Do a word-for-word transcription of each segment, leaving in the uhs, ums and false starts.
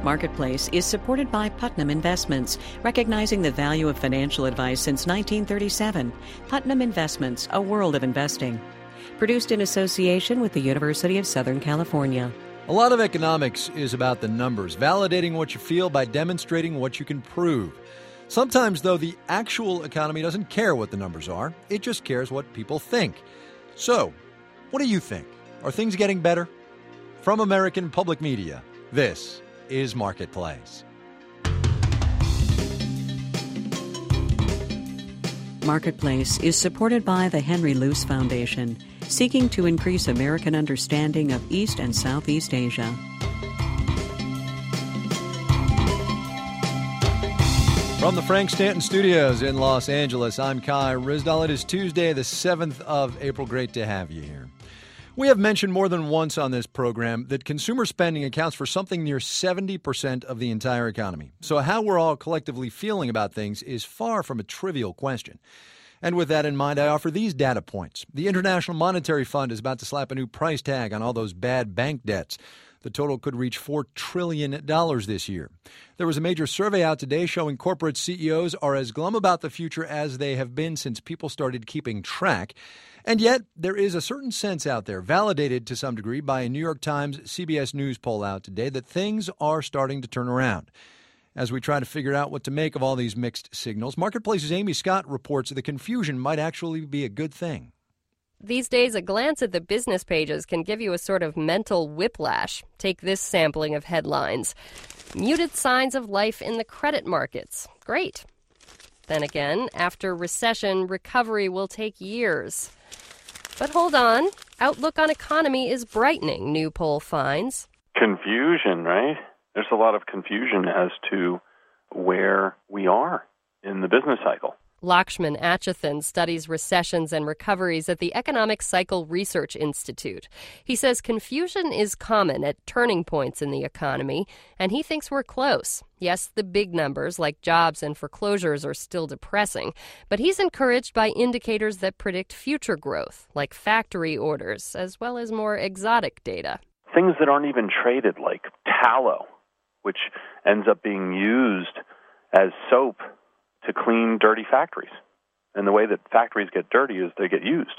Marketplace is supported by Putnam Investments, recognizing the value of financial advice since nineteen thirty-seven. Putnam Investments, a world of investing. Produced in association with the University of Southern California. A lot of economics is about the numbers, validating what you feel by demonstrating what you can prove. Sometimes, though, the actual economy doesn't care what the numbers are. It just cares what people think. So, what do you think? Are things getting better? From American Public Media, this is Marketplace. Marketplace is supported by the Henry Luce Foundation, seeking to increase American understanding of East and Southeast Asia. From the Frank Stanton Studios in Los Angeles, I'm Kai Ryssdal. It is Tuesday, the seventh of April. Great to have you here. We have mentioned more than once on this program that consumer spending accounts for something near seventy percent of the entire economy. So how we're all collectively feeling about things is far from a trivial question. And with that in mind, I offer these data points. The International Monetary Fund is about to slap a new price tag on all those bad bank debts. The total could reach four trillion dollars this year. There was a major survey out today showing corporate C E Os are as glum about the future as they have been since people started keeping track. And yet, there is a certain sense out there, validated to some degree by a New York Times C B S News poll out today, that things are starting to turn around. As we try to figure out what to make of all these mixed signals, Marketplace's Amy Scott reports that the confusion might actually be a good thing. These days, a glance at the business pages can give you a sort of mental whiplash. Take this sampling of headlines. Muted signs of life in the credit markets. Great. Then again, after recession, recovery will take years. But hold on. Outlook on economy is brightening, new poll finds. Confusion, right? There's a lot of confusion as to where we are in the business cycle. Lakshman Achuthan studies recessions and recoveries at the Economic Cycle Research Institute. He says confusion is common at turning points in the economy, and he thinks we're close. Yes, the big numbers like jobs and foreclosures are still depressing, but he's encouraged by indicators that predict future growth, like factory orders, as well as more exotic data. Things that aren't even traded, like tallow, which ends up being used as soap to clean dirty factories. And the way that factories get dirty is they get used.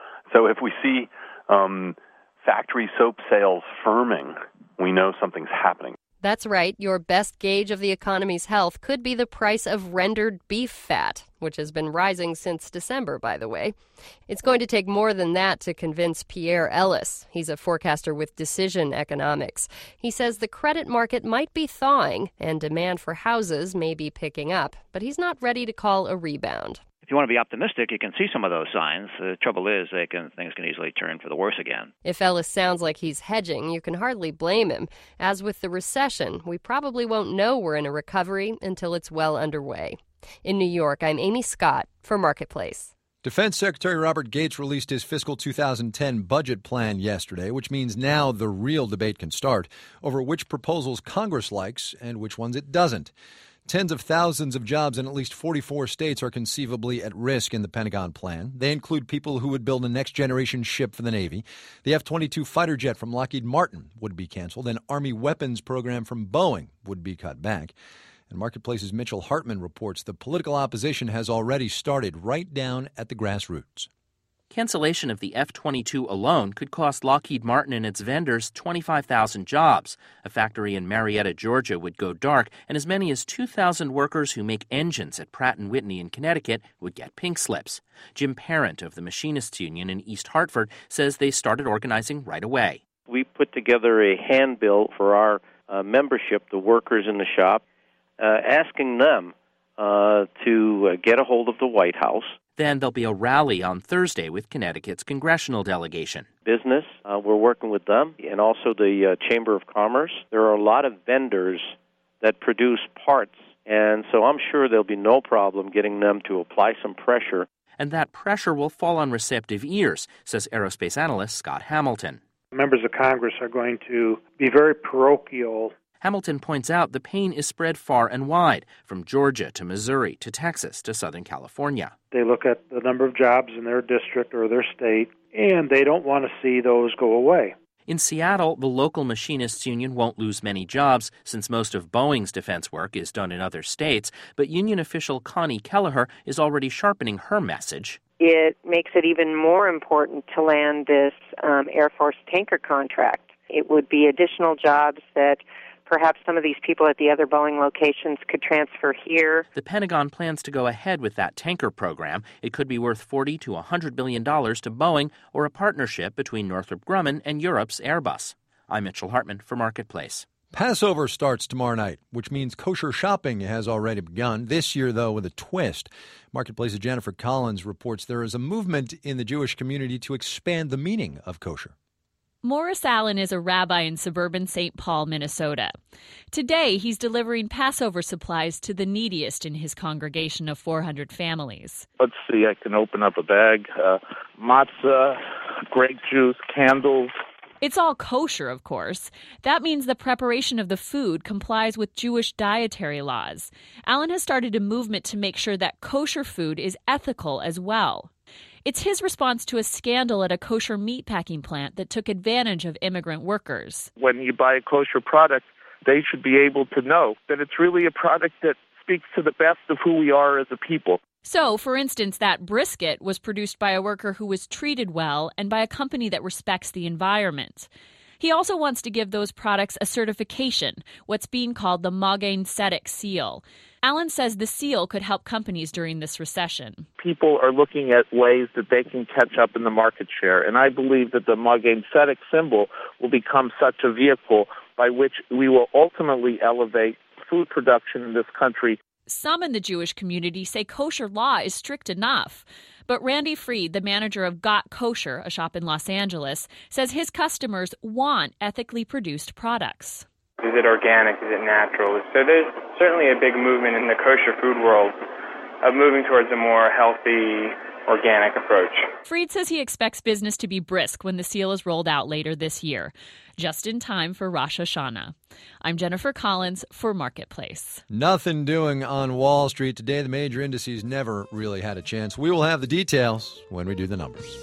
So if we see um, factory soap sales firming, we know something's happening. That's right. Your best gauge of the economy's health could be the price of rendered beef fat, which has been rising since December, by the way. It's going to take more than that to convince Pierre Ellis. He's a forecaster with Decision Economics. He says the credit market might be thawing and demand for houses may be picking up, but he's not ready to call a rebound. If you want to be optimistic, you can see some of those signs. The trouble is they can, things can easily turn for the worse again. If Ellis sounds like he's hedging, you can hardly blame him. As with the recession, we probably won't know we're in a recovery until it's well underway. In New York, I'm Amy Scott for Marketplace. Defense Secretary Robert Gates released his fiscal two thousand ten budget plan yesterday, which means now the real debate can start over which proposals Congress likes and which ones it doesn't. Tens of thousands of jobs in at least forty-four states are conceivably at risk in the Pentagon plan. They include people who would build a next-generation ship for the Navy. The F twenty-two fighter jet from Lockheed Martin would be canceled. An Army weapons program from Boeing would be cut back. And Marketplace's Mitchell Hartman reports the political opposition has already started right down at the grassroots. Cancellation of the F twenty-two alone could cost Lockheed Martin and its vendors twenty-five thousand jobs. A factory in Marietta, Georgia would go dark, and as many as two thousand workers who make engines at Pratt and Whitney in Connecticut would get pink slips. Jim Parent of the Machinists Union in East Hartford says they started organizing right away. We put together a handbill for our uh, membership, the workers in the shop, uh, asking them uh, to uh, get a hold of the White House. Then there'll be a rally on Thursday with Connecticut's congressional delegation. Business, uh, we're working with them, and also the uh, Chamber of Commerce. There are a lot of vendors that produce parts, and so I'm sure there'll be no problem getting them to apply some pressure. And that pressure will fall on receptive ears, says aerospace analyst Scott Hamilton. Members of Congress are going to be very parochial. Hamilton points out the pain is spread far and wide, from Georgia to Missouri to Texas to Southern California. They look at the number of jobs in their district or their state, and they don't want to see those go away. In Seattle, the local machinists union won't lose many jobs since most of Boeing's defense work is done in other states, but union official Connie Kelleher is already sharpening her message. It makes it even more important to land this um, Air Force tanker contract. It would be additional jobs that perhaps some of these people at the other Boeing locations could transfer here. The Pentagon plans to go ahead with that tanker program. It could be worth forty to one hundred billion dollars to Boeing or a partnership between Northrop Grumman and Europe's Airbus. I'm Mitchell Hartman for Marketplace. Passover starts tomorrow night, which means kosher shopping has already begun. This year, though, with a twist. Marketplace's Jennifer Collins reports there is a movement in the Jewish community to expand the meaning of kosher. Morris Allen is a rabbi in suburban Saint Paul, Minnesota. Today, he's delivering Passover supplies to the neediest in his congregation of four hundred families. Let's see, I can open up a bag. Uh, matzah, grape juice, candles. It's all kosher, of course. That means the preparation of the food complies with Jewish dietary laws. Allen has started a movement to make sure that kosher food is ethical as well. It's his response to a scandal at a kosher meatpacking plant that took advantage of immigrant workers. When you buy a kosher product, they should be able to know that it's really a product that speaks to the best of who we are as a people. So, for instance, that brisket was produced by a worker who was treated well and by a company that respects the environment. He also wants to give those products a certification, what's being called the Magen Tzedek seal. Allen says the seal could help companies during this recession. People are looking at ways that they can catch up in the market share, and I believe that the Magen Tzedek symbol will become such a vehicle by which we will ultimately elevate food production in this country. Some in the Jewish community say kosher law is strict enough. But Randy Freed, the manager of Got Kosher, a shop in Los Angeles, says his customers want ethically produced products. Is it organic? Is it natural? So there's certainly a big movement in the kosher food world of moving towards a more healthy, organic approach. Freed says he expects business to be brisk when the seal is rolled out later this year, just in time for Rosh Hashanah. I'm Jennifer Collins for Marketplace. Nothing doing on Wall Street today. The major indices never really had a chance. We will have the details when we do the numbers.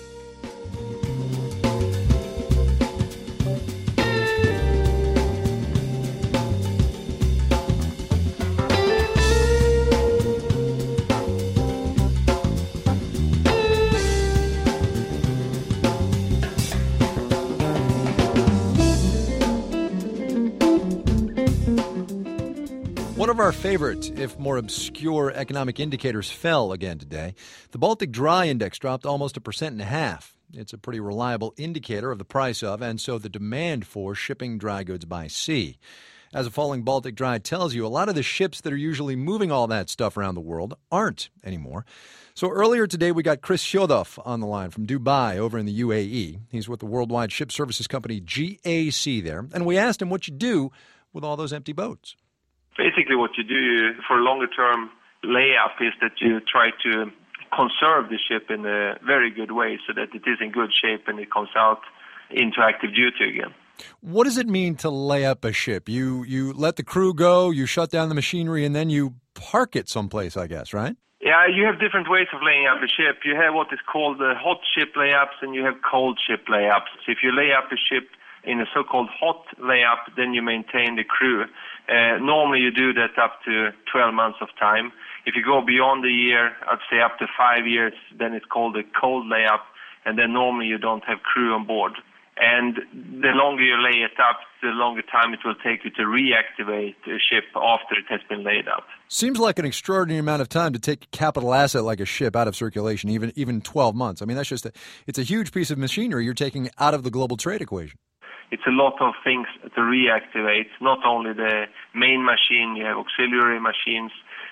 One of our favorite, if more obscure, economic indicators fell again today. The Baltic Dry Index dropped almost a percent and a half. It's a pretty reliable indicator of the price of, and so the demand for, shipping dry goods by sea. As a falling Baltic Dry tells you, a lot of the ships that are usually moving all that stuff around the world aren't anymore. So earlier today, we got Chris Shodov on the line from Dubai over in the U A E. He's with the worldwide ship services company G A C there. And we asked him what you do with all those empty boats. Basically what you do for longer-term layup is that you try to conserve the ship in a very good way so that it is in good shape and it comes out into active duty again. What does it mean to lay up a ship? You you let the crew go, you shut down the machinery, and then you park it someplace, I guess, right? Yeah, you have different ways of laying up a ship. You have what is called the hot ship layups and you have cold ship layups. If you lay up a ship in a so-called hot layup, then you maintain the crew. Uh, normally you do that up to twelve months of time. If you go beyond a year, I'd say up to five years, then it's called a cold layup, and then normally you don't have crew on board. And the longer you lay it up, the longer time it will take you to reactivate a ship after it has been laid up. Seems like an extraordinary amount of time to take a capital asset like a ship out of circulation, even even twelve months. I mean, that's just a, it's a huge piece of machinery you're taking out of the global trade equation. It's a lot of things to reactivate, not only the main machine, you have auxiliary machines,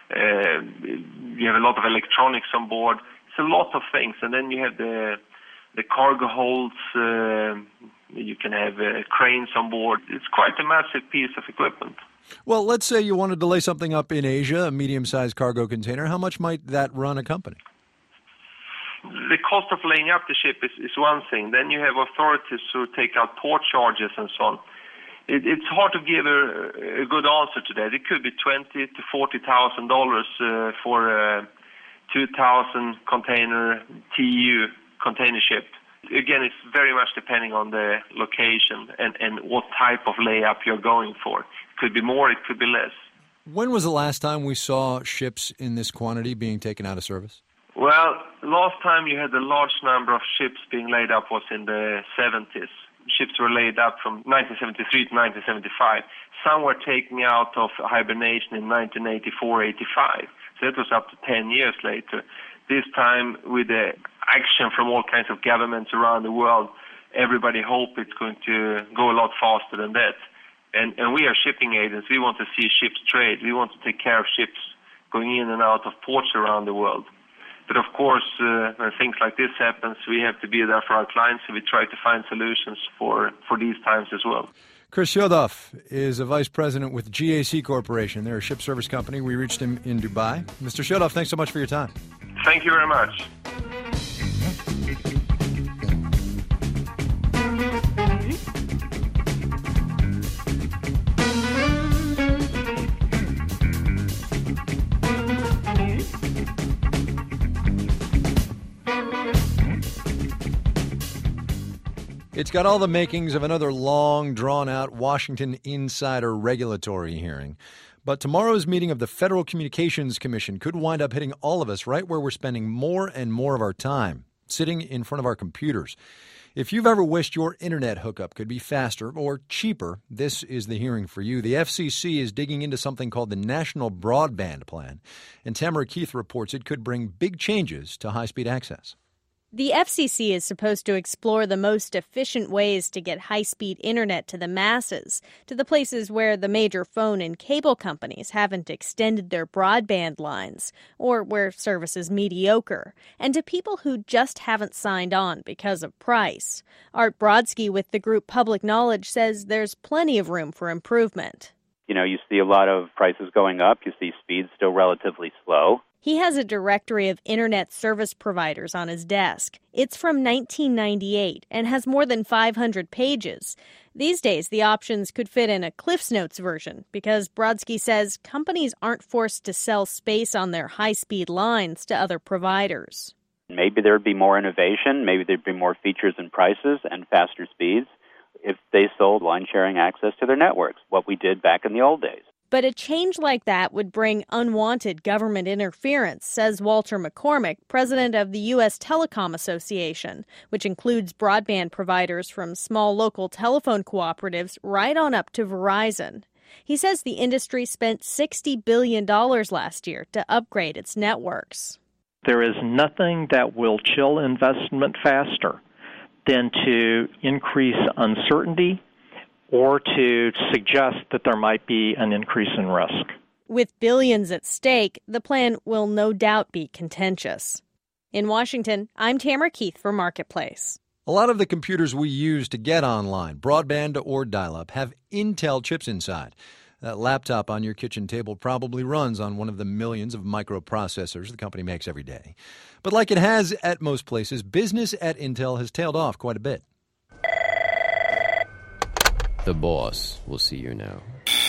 uh, you have a lot of electronics on board. It's a lot of things. And then you have the the cargo holds, uh, you can have uh, cranes on board. It's quite a massive piece of equipment. Well, let's say you wanted to lay something up in Asia, a medium-sized cargo container. How much might that run a company? The cost of laying up the ship is, is one thing. Then you have authorities who take out port charges and so on. It, it's hard to give a, a good answer to that. It could be twenty to forty thousand dollars uh, for a two thousand container T E U container ship. Again, it's very much depending on the location and, and what type of layup you're going for. It could be more, it could be less. When was the last time we saw ships in this quantity being taken out of service? Well, last time you had a large number of ships being laid up was in the seventies. Ships were laid up from nineteen seventy-three to nineteen seventy-five. Some were taken out of hibernation in nineteen eighty-four eighty-five. So that was up to ten years later. This time, with the action from all kinds of governments around the world, everybody hope it's going to go a lot faster than that. And, and we are shipping agents. We want to see ships trade. We want to take care of ships going in and out of ports around the world. But of course, uh, when things like this happens, we have to be there for our clients, and we try to find solutions for, for these times as well. Chris Shodov is a vice president with G A C Corporation. They're a ship service company. We reached him in Dubai. Mister Shodov, thanks so much for your time. Thank you very much. It's got all the makings of another long, drawn-out Washington insider regulatory hearing. But tomorrow's meeting of the Federal Communications Commission could wind up hitting all of us right where we're spending more and more of our time, sitting in front of our computers. If you've ever wished your internet hookup could be faster or cheaper, this is the hearing for you. The F C C is digging into something called the National Broadband Plan, and Tamara Keith reports it could bring big changes to high-speed access. The F C C is supposed to explore the most efficient ways to get high-speed internet to the masses, to the places where the major phone and cable companies haven't extended their broadband lines, or where service is mediocre, and to people who just haven't signed on because of price. Art Brodsky with the group Public Knowledge says there's plenty of room for improvement. You know, you see a lot of prices going up. You see speeds still relatively slow. He has a directory of internet service providers on his desk. It's from nineteen ninety-eight and has more than five hundred pages. These days, the options could fit in a CliffsNotes version because Brodsky says companies aren't forced to sell space on their high-speed lines to other providers. Maybe there'd be more innovation. Maybe there'd be more features and prices and faster speeds if they sold line-sharing access to their networks, what we did back in the old days. But a change like that would bring unwanted government interference, says Walter McCormick, president of the U S Telecom Association, which includes broadband providers from small local telephone cooperatives right on up to Verizon. He says the industry spent sixty billion dollars last year to upgrade its networks. There is nothing that will chill investment faster than to increase uncertainty or to suggest that there might be an increase in risk. With billions at stake, the plan will no doubt be contentious. In Washington, I'm Tamara Keith for Marketplace. A lot of the computers we use to get online, broadband or dial-up, have Intel chips inside. That laptop on your kitchen table probably runs on one of the millions of microprocessors the company makes every day. But like it has at most places, business at Intel has tailed off quite a bit. The boss will see you now.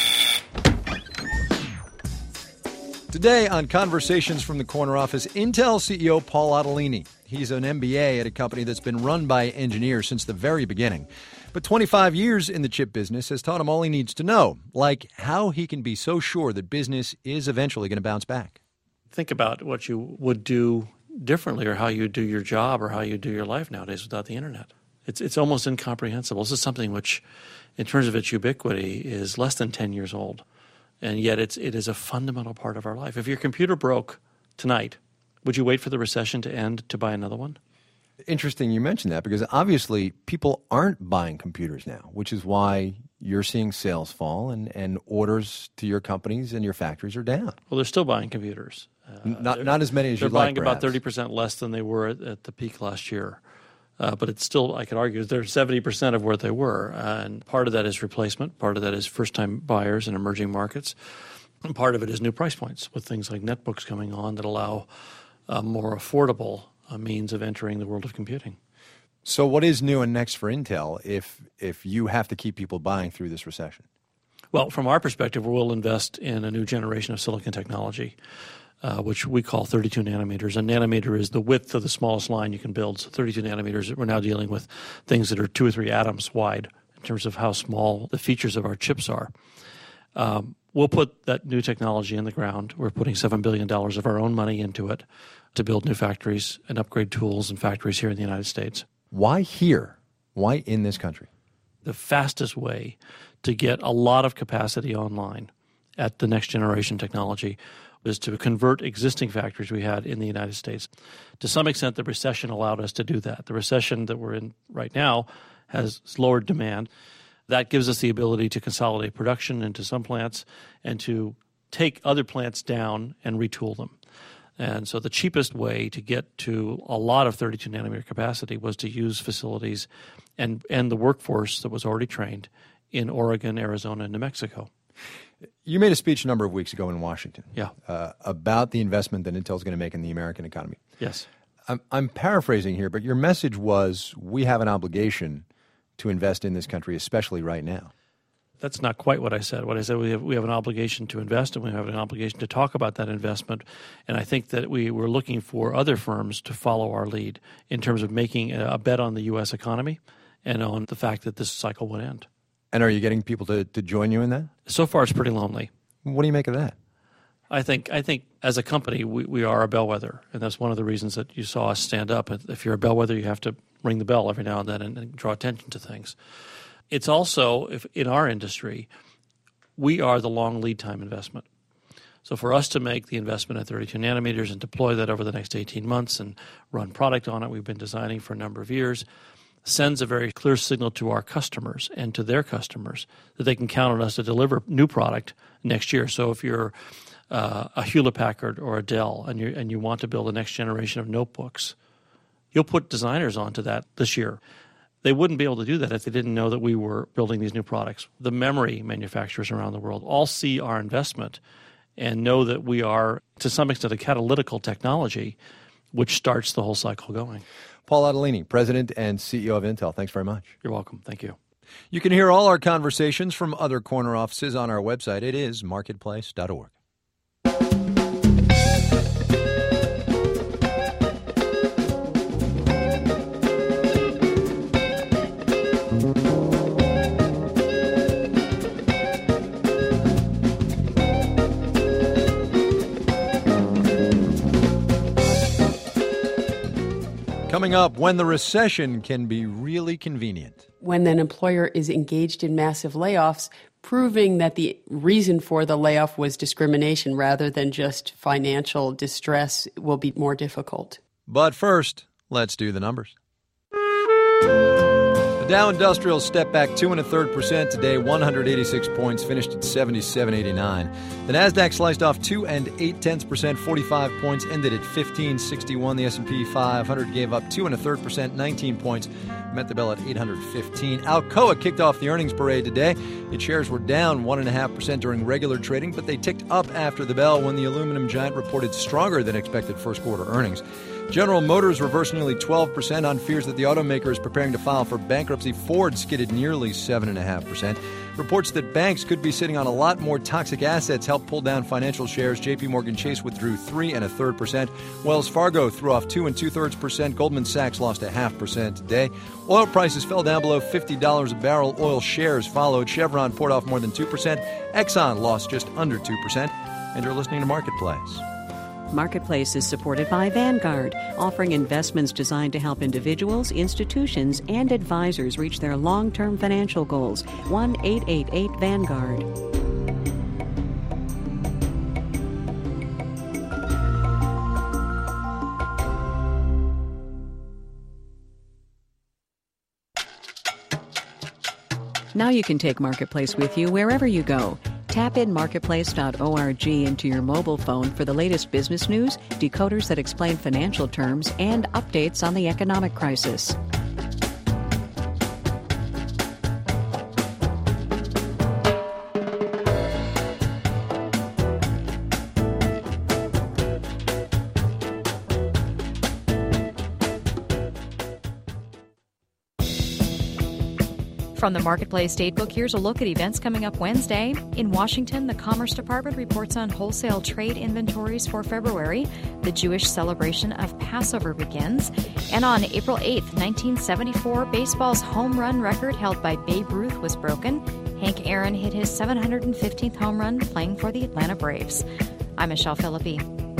Today on Conversations from the Corner Office, Intel C E O Paul Otellini. He's an M B A at a company that's been run by engineers since the very beginning. But twenty-five years in the chip business has taught him all he needs to know, like how he can be so sure that business is eventually going to bounce back. Think about what you would do differently or how you do your job or how you do your life nowadays without the internet. It's it's almost incomprehensible. This is something which, in terms of its ubiquity, is less than ten years old. And yet it's it is a fundamental part of our life. If your computer broke tonight, would you wait for the recession to end to buy another one? Interesting you mentioned that, because obviously people aren't buying computers now, which is why you're seeing sales fall and, and orders to your companies and your factories are down. Well, they're still buying computers. Uh, not not as many as you'd like, They're buying perhaps. about thirty percent less than they were at, at the peak last year. Uh, but it's still, I could argue, they're seventy percent of where they were. Uh, and part of that is replacement. Part of that is first-time buyers in emerging markets. And part of it is new price points with things like netbooks coming on that allow a more affordable uh, means of entering the world of computing. So what is new and next for Intel if if you have to keep people buying through this recession? Well, from our perspective, we'll invest in a new generation of silicon technology. uh, which we call thirty-two nanometers. A nanometer is the width of the smallest line you can build. So thirty-two nanometers, we're now dealing with things that are two or three atoms wide in terms of how small the features of our chips are. Um, we'll put that new technology in the ground. We're putting seven billion dollars of our own money into it to build new factories and upgrade tools and factories here in the United States. Why here? Why in this country? The fastest way to get a lot of capacity online at the next generation technology is to convert existing factories we had in the United States. To some extent, the recession allowed us to do that. The recession that we're in right now has lowered demand. That gives us the ability to consolidate production into some plants and to take other plants down and retool them. And so the cheapest way to get to a lot of thirty-two nanometer capacity was to use facilities and, and the workforce that was already trained in Oregon, Arizona, and New Mexico. You made a speech a number of weeks ago in Washington yeah. uh, about the investment that Intel's going to make in the American economy. Yes. I'm, I'm paraphrasing here, but your message was we have an obligation to invest in this country, especially right now. That's not quite what I said. What I said, we have, we have an obligation to invest, and we have an obligation to talk about that investment. And I think that we were looking for other firms to follow our lead in terms of making a bet on the U S economy and on the fact that this cycle would end. And are you getting people to, to join you in that? So far, it's pretty lonely. What do you make of that? I think I think as a company, we, we are a bellwether, and that's one of the reasons that you saw us stand up. If you're a bellwether, you have to ring the bell every now and then and, and draw attention to things. It's also, if in our industry, we are the long lead time investment. So for us to make the investment at thirty-two nanometers and deploy that over the next eighteen months and run product on it, we've been designing for a number of years, sends a very clear signal to our customers and to their customers that they can count on us to deliver new product next year. So if you're uh, a Hewlett-Packard or a Dell and you and you want to build the next generation of notebooks, you'll put designers onto that this year. They wouldn't be able to do that if they didn't know that we were building these new products. The memory manufacturers around the world all see our investment and know that we are, to some extent, a catalytical technology which starts the whole cycle going. Paul Otellini, President and C E O of Intel, thanks very much. You're welcome. Thank you. You can hear all our conversations from other corner offices on our website. It is marketplace dot org. Coming up, when the recession can be really convenient. When an employer is engaged in massive layoffs, proving that the reason for the layoff was discrimination rather than just financial distress will be more difficult. But first, let's do the numbers. The Dow Industrial stepped back two and a third percent today, one hundred eighty-six points, finished at seventy-seven eighty-nine. The Nasdaq sliced off two and eight tenths percent, forty-five points, ended at fifteen sixty-one. The S and P five hundred gave up two and a third percent, nineteen points, met the bell at eight hundred fifteen. Alcoa kicked off the earnings parade today. Its shares were down one and a half percent during regular trading, but they ticked up after the bell when the aluminum giant reported stronger than expected first quarter earnings. General Motors reversed nearly twelve percent on fears that the automaker is preparing to file for bankruptcy. Ford skidded nearly seven point five percent. Reports that banks could be sitting on a lot more toxic assets helped pull down financial shares. J P Morgan Chase withdrew three and a third percent. Wells Fargo threw off two and two thirds percent. Goldman Sachs lost a half percent today. Oil prices fell down below fifty dollars a barrel. Oil shares followed. Chevron poured off more than two percent. Exxon lost just under two percent. And you're listening to Marketplace. Marketplace is supported by Vanguard, offering investments designed to help individuals, institutions, and advisors reach their long-term financial goals. one eight eight eight Vanguard. Now you can take Marketplace with you wherever you go. Tap in marketplace dot org into your mobile phone for the latest business news, decoders that explain financial terms, and updates on the economic crisis. From the Marketplace Datebook, here's a look at events coming up Wednesday. In Washington, the Commerce Department reports on wholesale trade inventories for February. The Jewish celebration of Passover begins. And on April eighth, nineteen seventy-four, baseball's home run record held by Babe Ruth was broken. Hank Aaron hit his seven hundred fifteenth home run playing for the Atlanta Braves. I'm Michelle Philippi.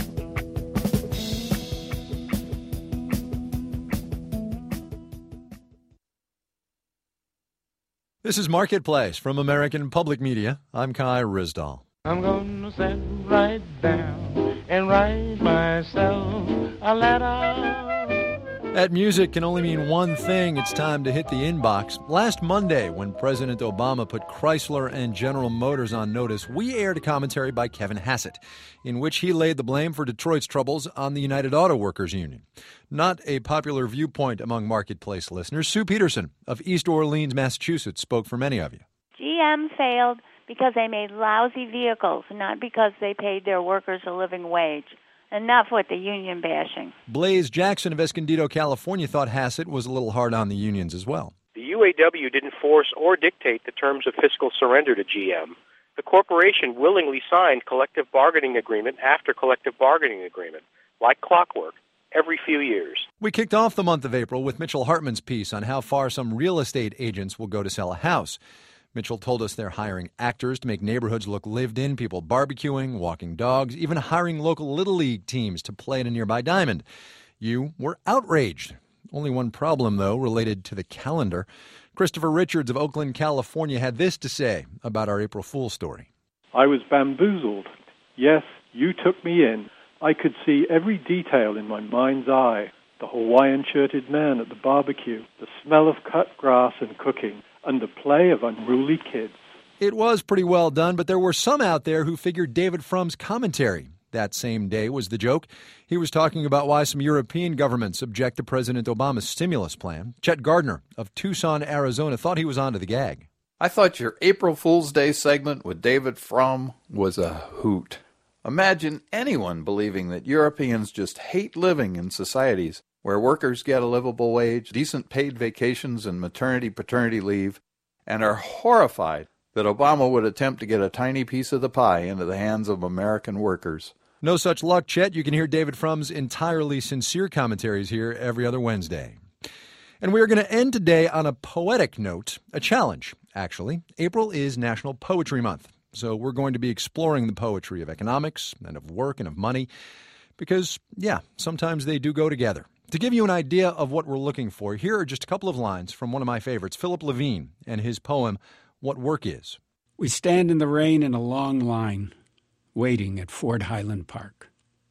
This is Marketplace from American Public Media. I'm Kai Ryssdal. I'm gonna sit right down and write myself a letter. That music can only mean one thing. It's time to hit the inbox. Last Monday, when President Obama put Chrysler and General Motors on notice, we aired a commentary by Kevin Hassett, in which he laid the blame for Detroit's troubles on the United Auto Workers Union. Not a popular viewpoint among Marketplace listeners. Sue Peterson of East Orleans, Massachusetts, spoke for many of you. G M failed because they made lousy vehicles, not because they paid their workers a living wage. Enough with the union bashing. Blaze Jackson of Escondido, California, thought Hassett was a little hard on the unions as well. The U A W didn't force or dictate the terms of fiscal surrender to G M. The corporation willingly signed collective bargaining agreement after collective bargaining agreement, like clockwork, every few years. We kicked off the month of April with Mitchell Hartman's piece on how far some real estate agents will go to sell a house. Mitchell told us they're hiring actors to make neighborhoods look lived in, people barbecuing, walking dogs, even hiring local Little League teams to play in a nearby diamond. You were outraged. Only one problem, though, related to the calendar. Christopher Richards of Oakland, California, had this to say about our April Fool's story. I was bamboozled. Yes, you took me in. I could see every detail in my mind's eye. The Hawaiian-shirted man at the barbecue, the smell of cut grass and cooking, and the play of unruly kids. It was pretty well done, but there were some out there who figured David Frum's commentary that same day was the joke. He was talking about why some European governments object to President Obama's stimulus plan. Chet Gardner of Tucson, Arizona, thought he was onto the gag. I thought your April Fool's Day segment with David Frum was a hoot. Imagine anyone believing that Europeans just hate living in societies where workers get a livable wage, decent paid vacations and maternity-paternity leave, and are horrified that Obama would attempt to get a tiny piece of the pie into the hands of American workers. No such luck, Chet. You can hear David Frum's entirely sincere commentaries here every other Wednesday. And we are going to end today on a poetic note, a challenge, actually. April is National Poetry Month, so we're going to be exploring the poetry of economics and of work and of money because, yeah, sometimes they do go together. To give you an idea of what we're looking for, here are just a couple of lines from one of my favorites, Philip Levine, and his poem, What Work Is. We stand in the rain in a long line, waiting at Ford Highland Park.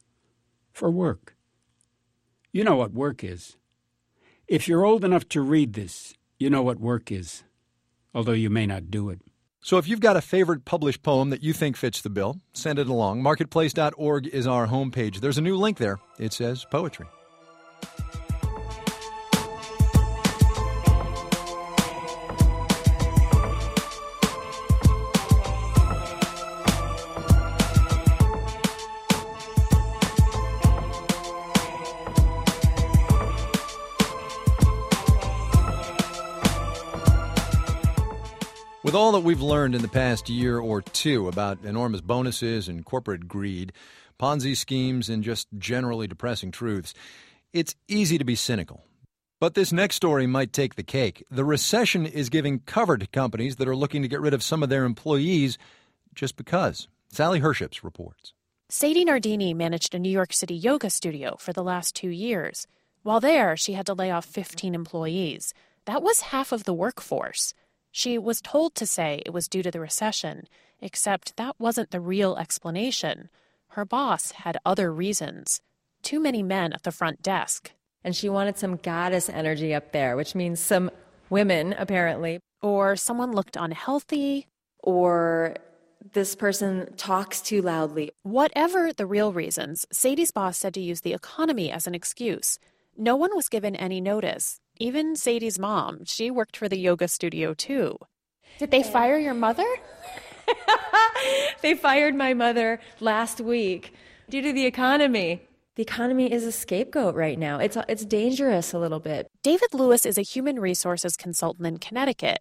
For work. You know what work is. If you're old enough to read this, you know what work is, although you may not do it. So if you've got a favorite published poem that you think fits the bill, send it along. Marketplace dot org is our homepage. There's a new link there. It says poetry. With all that we've learned in the past year or two about enormous bonuses and corporate greed, Ponzi schemes, and just generally depressing truths, it's easy to be cynical. But this next story might take the cake. The recession is giving cover to companies that are looking to get rid of some of their employees just because. Sally Herships reports. Sadie Nardini managed a New York City yoga studio for the last two years. While there, she had to lay off fifteen employees. That was half of the workforce. She was told to say it was due to the recession, except that wasn't the real explanation. Her boss had other reasons. Too many men at the front desk. And she wanted some goddess energy up there, which means some women, apparently. Or someone looked unhealthy. Or this person talks too loudly. Whatever the real reasons, Sadie's boss said to use the economy as an excuse. No one was given any notice. Even Sadie's mom. She worked for the yoga studio, too. Did they fire your mother? They fired my mother last week due to the economy. The economy is a scapegoat right now. It's it's dangerous a little bit. David Lewis is a human resources consultant in Connecticut.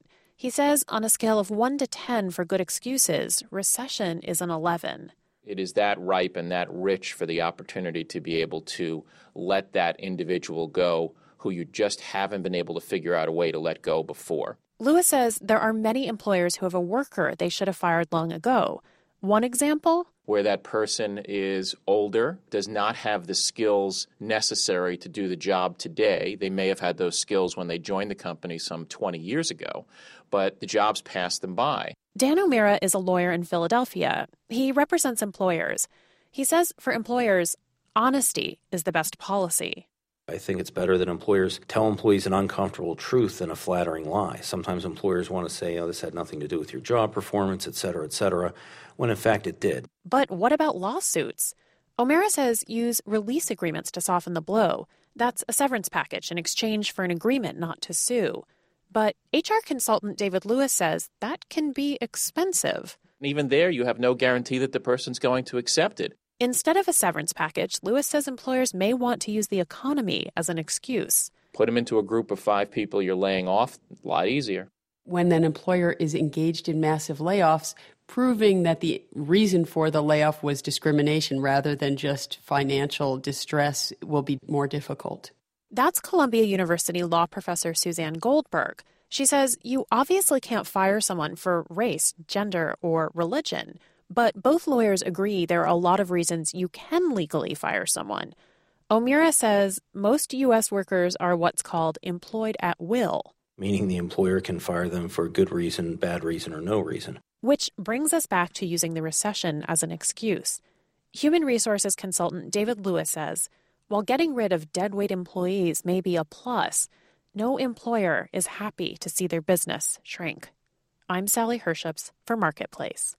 He says on a scale of one to ten for good excuses, recession is an eleven. It is that ripe and that rich for the opportunity to be able to let that individual go who you just haven't been able to figure out a way to let go before. Lewis says there are many employers who have a worker they should have fired long ago. One example? Where that person is older, does not have the skills necessary to do the job today. They may have had those skills when they joined the company some twenty years ago, but the jobs passed them by. Dan O'Meara is a lawyer in Philadelphia. He represents employers. He says for employers, honesty is the best policy. I think it's better that employers tell employees an uncomfortable truth than a flattering lie. Sometimes employers want to say, oh, this had nothing to do with your job performance, et cetera, et cetera, when in fact it did. But what about lawsuits? O'Meara says use release agreements to soften the blow. That's a severance package in exchange for an agreement not to sue. But H R consultant David Lewis says that can be expensive. Even there, you have no guarantee that the person's going to accept it. Instead of a severance package, Lewis says employers may want to use the economy as an excuse. Put them into a group of five people you're laying off, a lot easier. When an employer is engaged in massive layoffs, proving that the reason for the layoff was discrimination rather than just financial distress will be more difficult. That's Columbia University law professor Suzanne Goldberg. She says you obviously can't fire someone for race, gender, or religion. But both lawyers agree there are a lot of reasons you can legally fire someone. O'Meara says most U S workers are what's called employed at will. Meaning the employer can fire them for good reason, bad reason, or no reason. Which brings us back to using the recession as an excuse. Human resources consultant David Lewis says, while getting rid of deadweight employees may be a plus, no employer is happy to see their business shrink. I'm Sally Herships for Marketplace.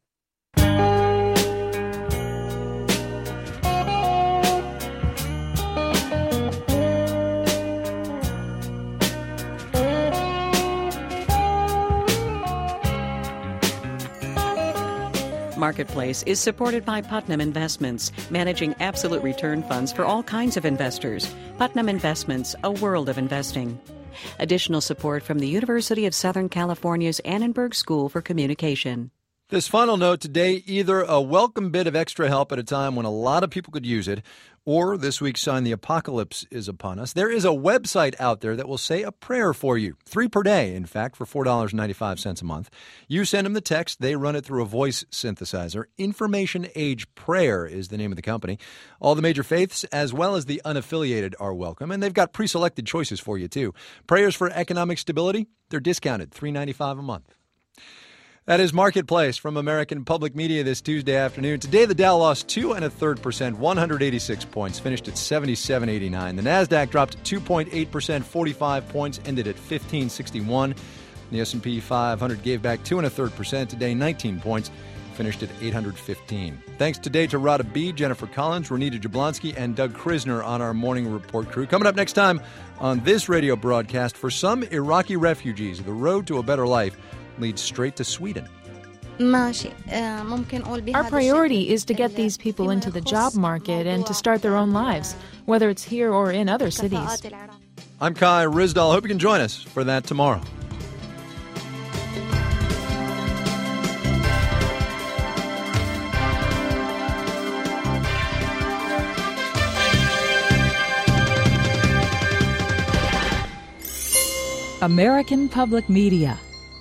Marketplace is supported by Putnam Investments, managing absolute return funds for all kinds of investors. Putnam Investments, a world of investing. Additional support from the University of Southern California's Annenberg School for Communication. This final note today, either a welcome bit of extra help at a time when a lot of people could use it, or this week's sign the apocalypse is upon us. There is a website out there that will say a prayer for you. Three per day, in fact, for four dollars and ninety-five cents a month. You send them the text. They run it through a voice synthesizer. Information Age Prayer is the name of the company. All the major faiths, as well as the unaffiliated, are welcome. And they've got pre-selected choices for you, too. Prayers for economic stability, they're discounted, three dollars and ninety-five cents a month. That is Marketplace from American Public Media this Tuesday afternoon. Today, the Dow lost two and a third percent, one hundred eighty-six points, finished at seventy-seven eighty-nine. The Nasdaq dropped two point eight percent, forty-five points, ended at fifteen sixty-one. The S and P five hundred gave back two and a third percent today, nineteen points, finished at eight hundred fifteen. Thanks today to Rada B., Jennifer Collins, Renita Jablonski, and Doug Krisner on our morning report crew. Coming up next time on this radio broadcast, for some Iraqi refugees, the road to a better life leads straight to Sweden. Our priority is to get these people into the job market and to start their own lives, whether it's here or in other cities. I'm Kai Ryssdal. Hope you can join us for that tomorrow. American Public Media.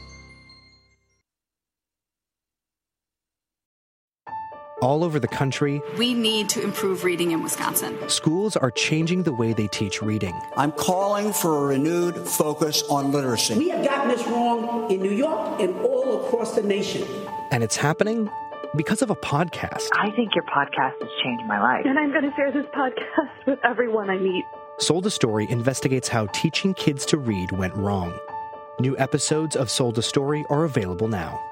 All over the country, we need to improve reading in Wisconsin. Schools are changing the way they teach reading. I'm calling for a renewed focus on literacy. We have gotten this wrong in New York and all across the nation. And it's happening because of a podcast. I think your podcast has changed my life. And I'm going to share this podcast with everyone I meet. Sold a Story investigates how teaching kids to read went wrong. New episodes of Sold a Story are available now.